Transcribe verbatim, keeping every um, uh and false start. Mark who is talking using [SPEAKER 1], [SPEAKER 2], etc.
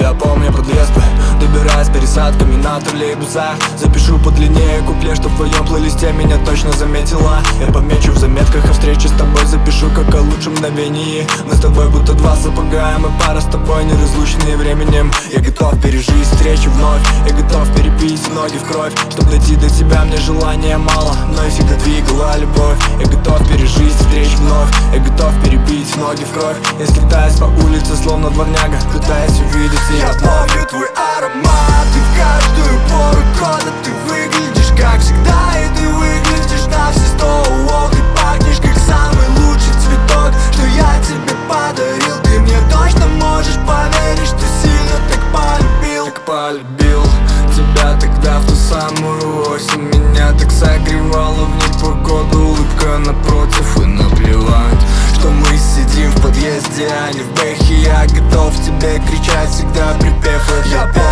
[SPEAKER 1] я помню подъезды, добираясь пересадками на троллейбусах. Запишу подлиннее куплет, что в твоем плейлисте меня точно заметила. Я помечу в заметках о встрече с тобой, запишу как о лучшем мгновении. Мы с тобой будто два сапога, мы пара с тобой, неразлучные временем. Я готов пережить встречу вновь, я готов перепить ноги в кровь. Чтоб дойти до тебя, мне желания мало, но и всегда двигала любовь. Я готов пережить встречу вновь, я готов перебить ноги в кровь. Я скитаюсь по улице, словно дворняга, пытаясь увидеть ее.
[SPEAKER 2] Я помню твой аромат, и в каждую пору года ты выглядишь как всегда, и ты выглядишь на все сто. О, ты пахнешь как самый лучший цветок, что я тебе подарил. Ты мне точно можешь поверить, что сильно так полюбил.
[SPEAKER 1] Так полюбил тебя тогда в ту самую осень. Меня так согревала в непогоду улыбка напротив. И наплевать, что мы сидим в подъезде, а не в бэхе. Я готов тебе кричать всегда припев.
[SPEAKER 2] Я